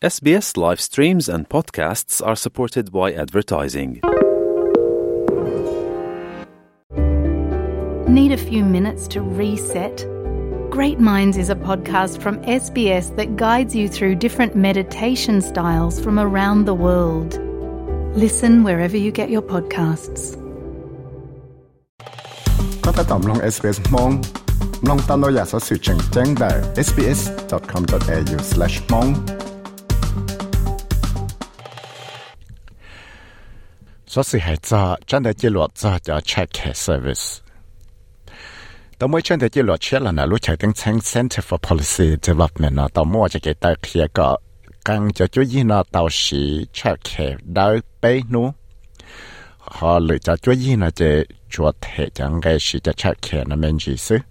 SBS live streams and podcasts are supported by advertising. Need a few minutes to reset? Great Minds is a podcast from SBS that guides you through different meditation styles from around the world. Listen wherever you get your podcasts. ก็ถ้าตอบลง SBS มองลองตามเราอยากสอสื่อแจ้งได้ sbs.com.au/mong สอสื่อให้จะจันได้จิหลวดจะ check service ต่อเมื่อจันได้จิหลวดเชื่อแล้วนะรู้ใช้ตั้ง Center for Policy Development นะต่อเมื่อจะเกิดได้เคลียร์ก็กังจะช่วยยินนะต่อสี check ได้ไปนู้họ lựa chọn chúa gì là để chúa thể chẳng cái sự cho chắc khe nó mình gì chứ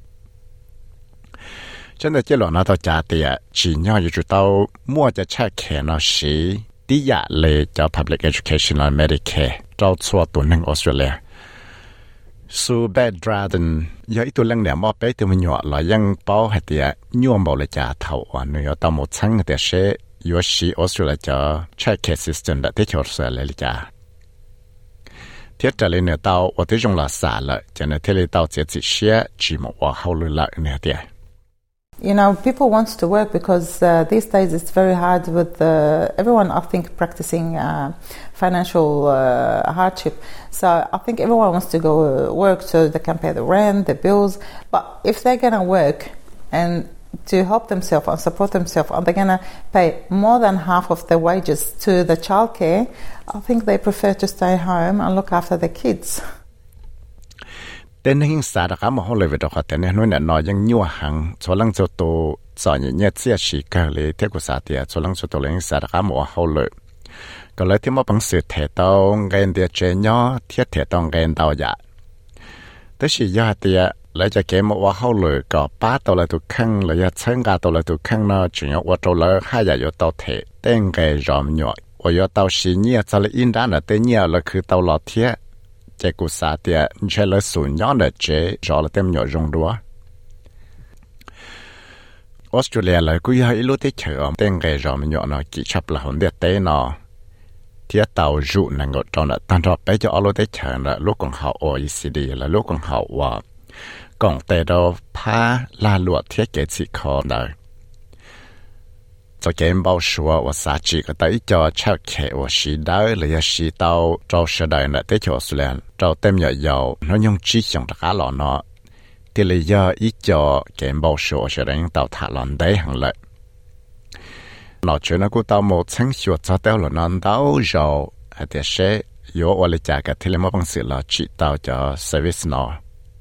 cho nên cái lo nó tao trả tiền chỉ nhau như chúng tao mua cho chắc khe nó sĩ đi giả lệ cho public education or Medicare cho số tụi nâng Australia Sue Bedraden giờ ít tụi lần này mua bé tụi mình nhỏ là ยัง bao hết tiền nhiều bao là trả thầu và nếu tao một tháng thì sẽ yếu sĩ Australia cho check care system đã tiếp theo sẽ lấy trả thiết trả lên tàu ở thế trong là xả lại cho nên thế tàu sẽ chỉ share chỉ một quả hậu lại nè tiền. You know, people wants to work because these days it's very hard with everyone, I think, practicing financial hardship. So I think everyone wants to go work so they can pay the rent, the bills. But if they're going to work and to help themselves and support themselves, and they're going to pay more than half of their wages to the childcare, I think they prefer to stay home and look after their kids. Tên hình xã đã có một hồi về đó tên nói là nói những nhiều hàng số lần số tổ cho những nhà chia sẻ cái lấy theo của xã thì số lần số tổ lên xã đã có một hồi rồi còn lấy thêm một bằng sự thể tao ngay địa chế nhỏ thiết thể tao ngay tao dạ tới khi giờ thì lấy cho cái một hồi rồi có ba tao lại tụ khăn lấy chân cả tao lại tụ khăn nó chỉ nhớ qua tao lại hai giờ tao thể tên cái ròm nhỏ và tao xí nhẹ cho lại in ra là tên nhẹ là cứ tao lọt thiết chế của xã thì chế là số nhỏ là chế rõ là tem nhỏ rong đua Australia là cứ hay lúc thế chờ tên cái ròm nhỏ nó chỉ chấp là hồn đẹp tế nó thiết tàu rụ là ngọt trong là tan rõ bé cho lúc thế chờ là lúc còn học OECD là lúc còn học và còn tế đó phá la lụa thiết kế chỉ khó đời cho cái bao số và xã chỉ có tới cho chắc kệ và sĩ đỡ là sĩ tàu cho sự đời là tới cho Australia cho tem nhỏ giàu nó nhung chỉ trong cả lọ nó thì là do ít cho cái bao số sẽ đánh tàu thả lòn đấy hàng lợi nó chuyện nó cũng tàu một tháng số cho tàu là nó tàu giàu hay thì sẽ yếu và lại trả cái thì là một bằng sự là chỉ tàu cho service nó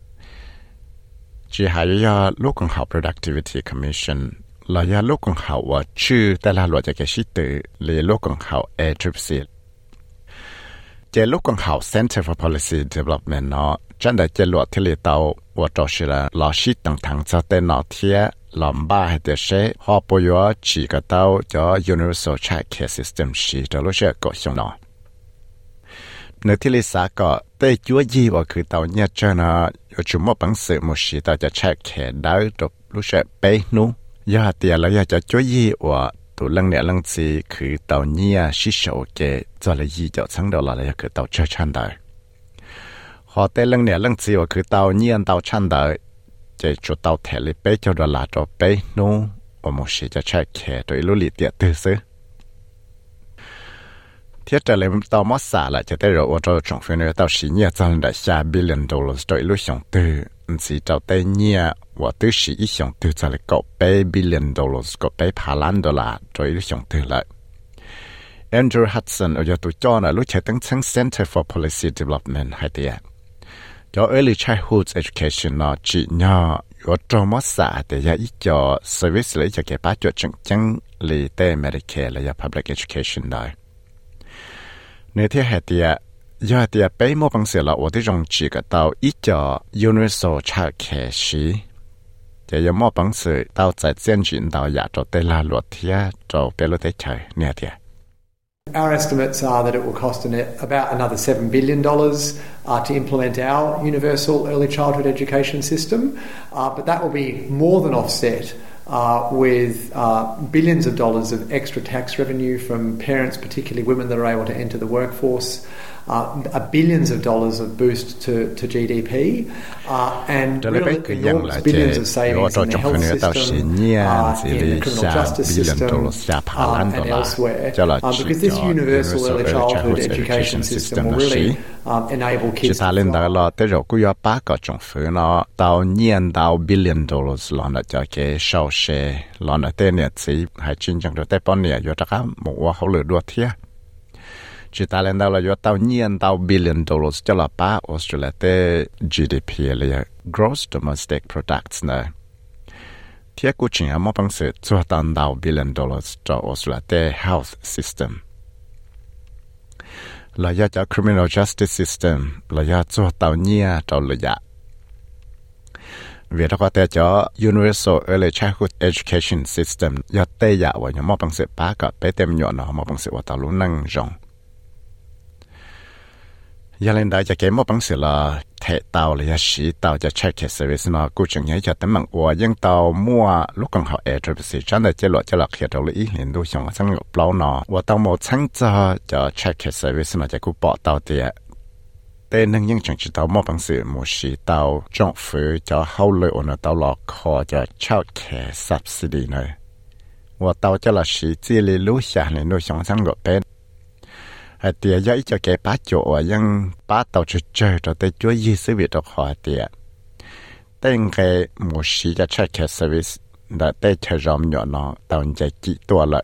chỉ hay do lúc còn học Productivity Commission là do lúc còn học và chưa tại là loại cái sĩ tử là lúc còn học ACCC. Cái lúc còn học Center for Policy Development nó chân đại cái loại thì tàu và cho sự là sĩ tăng thẳng cho tên nó thiệt làm ba hay để sẽ họ bồi dưỡng chỉ cái tàu cho Universal Child Care System sĩ cho lúc sẽ có xong nó. Nếu thì xã có tới chúa gì và cứ tàu nhớ cho nó chúng một bằng sự một sĩ tàu cho Child Care đỡ được lúc sẽ bé nu. Giờ thì là giờ cho chúa gì và tụ lần này lần gì cứ tàu nhia sĩ sầu cái cho là gì cho sáng đầu là cứ tàu chơi chăn đời họ tới lần này lần gì và cứ tàu nhia tàu chăn đời để cho tàu thẻ lấy bé cho đó là cho bé nu và một sĩ cho chạy kẻ rồi lúc lì tiệt từ xứ thiết trở lại tàu mất xả lại cho tới rồi và cho trong phiên này tàu sĩ nhia cho là $1 billion rồi lúc xong từ chỉ cho tới nhia và từ sĩ ít xong từ cho lại có $8 billion có $8 billion rồi lúc xong từ lại Andrew Hudson ở tụi cho là lúc chạy tăng Center for Policy Development hay tiệt cho Early Childhood Education nó chỉ nhỏ ở trong mất xả để cho ít cho service lấy cho cái bác cho chẳng lý tế Medicare là cho Public Education đó nếu thế hệ tiệt giờ thì bé một bằng sự là ở đây trong chỉ cái tàu ít cho Universal Child Care sĩ để có một bằng sự tàu tại dân chuyển tàu giả cho tây la luật thiệt cho bé luật thế trời nè thiệt. Our estimates are that it will cost about another $7 billion to implement our universal early childhood education system, but that will be more than offset with billions of dollars of extra tax revenue from parents, particularly women that are able to enter the workforce, billions of dollars of boost to GDP, and really enormous billions of savings in the health system, in the criminal justice system, and elsewhere. Because this universal early childhood education system will really enable kids to $billion là cho cái sau xe là tên này chỉ hay chính trong đó bọn này do các một hậu lửa đua thiệt chỉ ta lên đó là do $1 billion cho là ba Australia te GDP là gross domestic products này thiệt cũng chỉ là một bằng sự cho $1 billion cho Australia te health system là do cho criminal justice system là do cho tàu nhia cho lợi vì đó có thể cho universal early childhood education system do tây dạ và những món bằng sự bá cả bé tem nhọn nó món bằng sự và tàu lũ năng rộng giờ lên đây cho cái món bằng sự là thể tàu là sĩ tàu cho check service nó cũng chẳng nhớ cho tấm bằng của những tàu mua lúc còn học airtraffic cho nên chế lộ cho là khi tàu lý hiện đối xong sang ngọc lâu nó và tàu một sáng cho check service nó cho cũng bỏ tàu tiền tên năng những chẳng chỉ tàu một bằng sự một sĩ tàu trong phủ cho hậu lợi ở tàu lọ kho cho child care subsidy này và tàu cho là sĩ chỉ lý lú xa này nuôi sống sang ngọc bên hay tiền giấy cho cái bát chỗ ở những bát tàu chơi cho tới chúa gì sự việc đó họ tiền tên cái một sĩ cho child care service đã tới chơi rộng nhỏ nó tàu chạy chỉ tua lợi.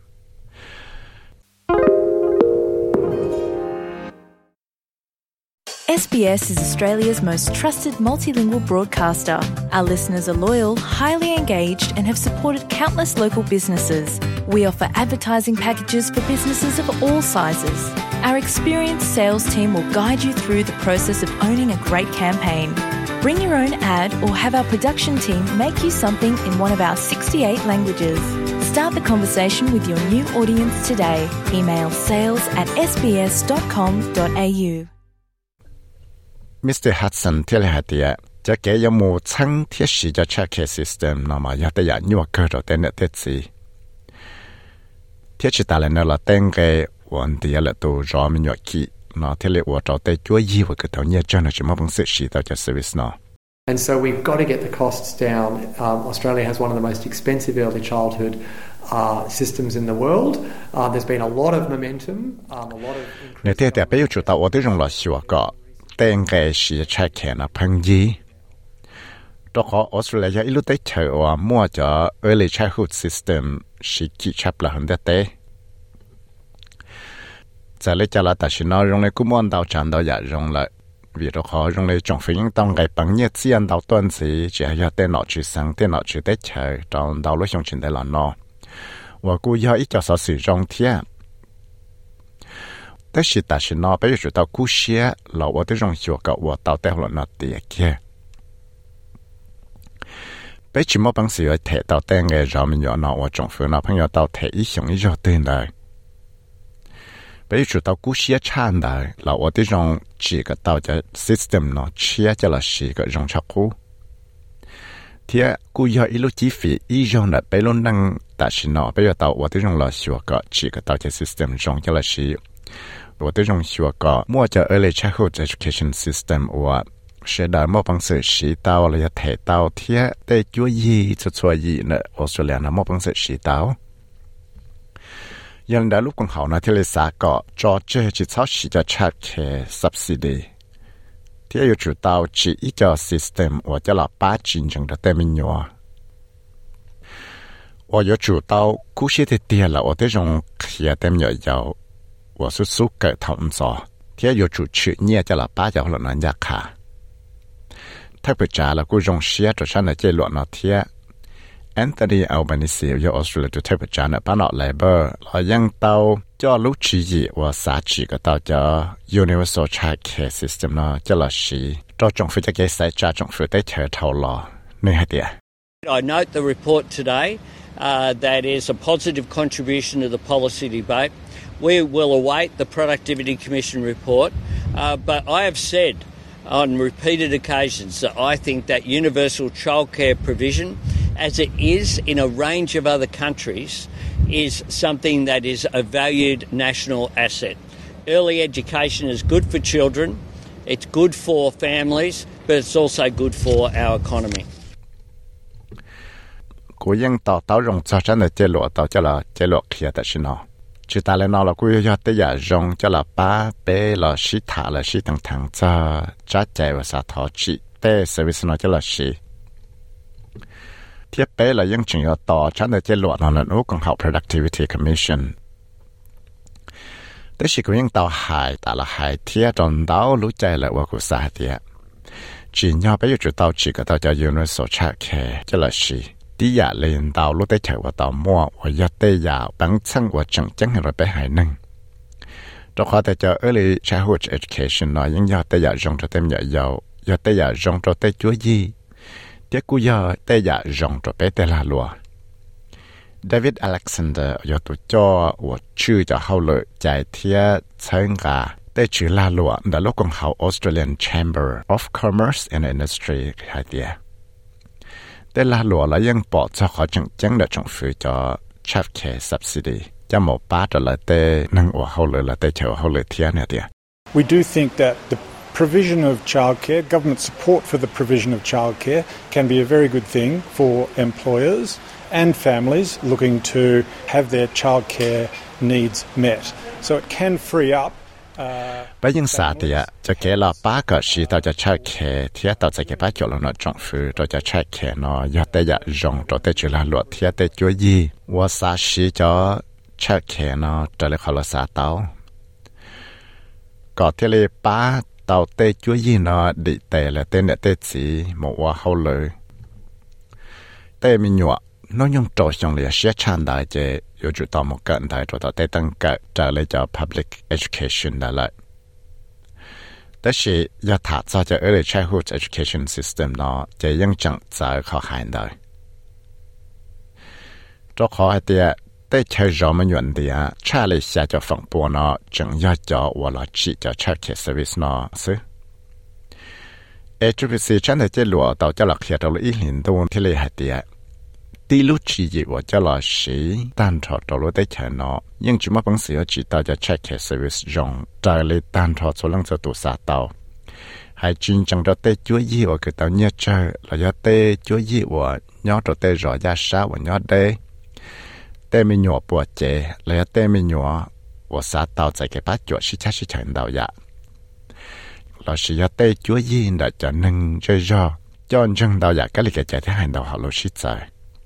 SBS is Australia's most trusted multilingual broadcaster. Our listeners are loyal, highly engaged, and have supported countless local businesses. We offer advertising packages for businesses of all sizes. Our experienced sales team will guide you through the process of owning a great campaign. Bring your own ad or have our production team make you something in one of our 68 languages. Start the conversation with your new audience today. Email sales@sbs.com.au. Mr. Hudson theo lời tiệt cho cái giống mộtชั้นthiết sĩ cho check system nó mà giờ tới giờ nhiều cơ rồi tên là thiết sĩ thiết sĩ ta là nó là tên cái vấn đề là tổ rõ mình nhớ kỹ nó theo lệ của trò tới chúa gì và cái thằng nhớ cho nó chỉ mong sự sĩ tao cho service nó. And so we've got to get the costs down. Australia has one of the most expensive early childhood systems in the world. There's been a lot of momentum, a lot of. Nếu thế thì bây giờ chúng ta ở đây trong là xíu có tên cái sĩ check care nó phăng gì. Đó có Australia ít lúc tới chờ và mua cho early childhood system sĩ kỹ chấp là hơn đấy. Giờ lấy cho là ta chỉ nói trong này cũng muốn đào tràn đào giả trong lại vì đó khó trong này trong phim tông cái bằng nhiệt diện đào tuần gì chỉ là tên nọ chữ sáng tên nọ chữ tết chờ trong đào lúc trong chuyện đấy là nó và cũng do ít cho sở sử trong thiệtแต่สิตาสินอไปอยู่ตากู้เสียเราว่าได้รงชัวกับว่าตาแต่หลอนเตียแค่ไปชิมบังสิว่าเทตาแต่งไงเราไม่ยอมว่าจงฝืนเราพังยอตาเทอีสงอีจอตื่นได้ไปอยู่ตากู้เสียชานได้เราว่าได้รงจีกับตาจะ system เนาะเชียจะละสีกับรงชักคู่เทียกูยออีลูจีฟีอีจงได้ไปล้นนั่งตาสินอไปอยู่ตาว่าได้รงละชัวกับจีกับตาจะ system รงจะละสี我对种学个，莫叫 early childhood education system 我学到莫帮手洗到了要提到贴，对注意就注意呢，我说了那莫帮手洗到。人家如果好呢，贴了啥个，做这就操洗叫 child care subsidy， 贴有主到只一个 system， 我叫了8真正的对面有。我有主到故事的点了，我对种也对面有。我是苏格同座，天有主持捏着了8角了人家卡，他不查了，故用些着上的结论了天。Anthony Albanese 有 Australia 就特别查呢，把那 Labor 来引导叫路之一，我啥几个到叫 Universal Child Care System 呢，叫了是，到政府就给谁查政府得头头了，你还点 ？I note the report today that is a positive contribution to the policy debate. We will await the Productivity Commission report, but I have said on repeated occasions that I think that universal childcare provision as it is in a range of other countries, is something that is a valued national asset. Early education is good for children, it's good for families, but it's also good for our economy. Cú yên tao rong cho chân để chế lộ tao cho là chế lộ kia tại xin nó. Chỉ ta lên nó là cú yêu tới giờ rong cho là ba bé là sĩ thả là sĩ thằng cho trả chạy và sa thọ trị tế service nó cho là sĩ. Tiếp bé là những chuyện tao chân để chế lộ nó là ước còn học Productivity Commission. Tới sĩ cú yên tao hại ta là hại thiết trong đó lũ chạy lại qua cú sa tiệt. Chỉ nhau bé yêu tao chỉ có tao cho universal childcare cho là sĩ. Đi giả lên tàu lúc tới chợ và tàu mua và do tây giả bằng chân và chẳng chẳng rồi bé hải nâng. Trong khoa tới chợ early childhood education nói những do tây giả rong cho tem nhỏ giàu, do tây giả rong cho tây chúa gì. Tiếc cú do tây giả rong cho bé tây là lùa. David Alexander do tụi cho và chư cho hậu lợi chạy thiết chân gà tây chữ là lùa đã lúc còn hậu Australian Chamber of Commerce and Industry hai tiệt. Đây là lúa là những bỏ cho họ chẳng được trong phía cho childcare subsidy. Cho một ba trở lại tê nâng ở hậu lợi là tê chờ hậu lợi thiên này đi. We do think that the provision of childcare, government support for the provision of childcare, can be a very good thing for employers and families looking to have their childcare needs met. So it can free up. Bây giờ xã thì cho kể là ba cái sự tao cho childcare thì tao sẽ cái ba chỗ là nó trong phía tao cho childcare nó do tới giờ rong cho tới chuyện là luật thì tới chỗ gì và xã sự cho childcare nó trở lại khỏi là xã tao có thể là ba tao tới chỗ gì nó đi tới là tới tới gì một hoa hậu lợi tới mình nhọ nó nhung trò xong là sẽ chăn đại chế yêu chủ tao một cận đại cho tao tới tăng cả trả lại cho public education đã lại. Đó là do thả ra cho early childhood education system nó chỉ những chẳng giải khó khăn đời. Cho khó hay tiệt tới chơi rõ mà nhuận tiệt trả lại xa cho phòng bùa nó chẳng do cho và là chỉ cho childcare service nó xứ. HPC chẳng thể chế lụa tao cho lạc hiện trong ý liên tôn thì lệ hay tiệt. Đi lúc chỉ gì và cho là sĩ tan trọ đầu lối tới chợ nó nhưng chúng mà bằng sự chỉ tao cho childcare service rong trả lại tan trọ số lượng cho tụ xã tàu hay chuyên chẳng cho tới chúa gì và cái tao nhớ chơi là do tới chúa gì và nhớ cho tới rõ ra sao và nhớ đây tới mình nhỏ bùa chế là tới mình nhỏ và xã tàu tại cái bát chuột sĩ chẳng đào dạ là sĩ do tới chúa gì đã cho nâng chơi rõ cho chân đào dạ cái lịch chạy thế hành đầu họ lối sĩ chạy.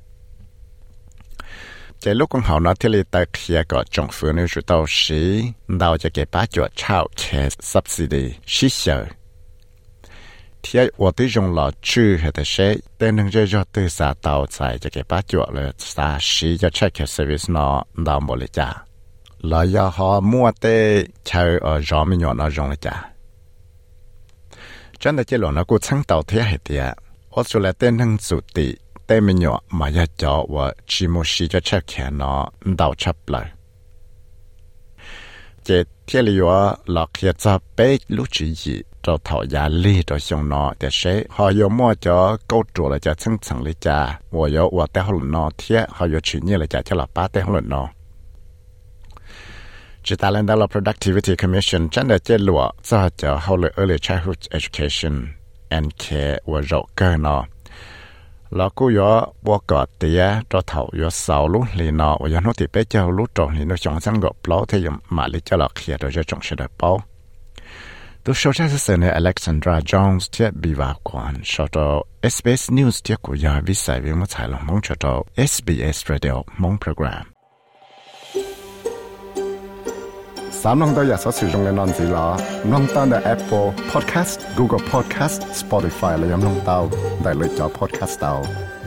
Chỉ lúc con họ nói thì là tại kia có trong phương nếu chúng tao sĩ đào cho cái bát chuột childcare subsidy sĩ sợ. Thì ở tới trong lò chữ hay là sẽ tên nâng cho từ xã tàu chạy cho cái bát chuột là xã sĩ cho childcare service nó đào một lệ trả. Là do họ mua tê chơi ở rõ mình nhỏ nó rong lệ trả. Chẳng là chỉ là nó cũng chẳng tàu thế hay thì Australia tên nâng chủ tị tế mình nhỏ mà ya cho và chỉ một sĩ cho chắc khả nó đào chấp lại. Chỉ thiết lý là khi cho bé lúc chỉ gì cho thảo giá lý cho xong nó để sẽ họ yêu mua cho câu chủ là cho chân chẳng lý trả và yêu và tế họ nó thiết họ yêu chỉ như là trả cho là ba tế họ nó. Chỉ ta lên đó là Productivity Commission chẳng để chế lụa cho họ là Early Childhood Education and Care và rộng cơ nó. Là cô yo bỏ cọ tía cho thầu yo sáu lúc lì nọ và nó thì bé cho lúc tròn thì nó chọn sang gọt bao thì mà lý cho là kia rồi cho chọn sẽ được bao. Tôi số ra sẽ này Alexandra Jones thiết bị vào quan cho cho SBS News thiết của ya vi sai với một thái lòng mong cho cho SBS Radio mong program. Sám lòng tôi sẽ sử dụng cái nón gì là nón tan ở Apple Podcast, Google Podcast, Spotify là yếm nón tao đại lựa cho podcast tao.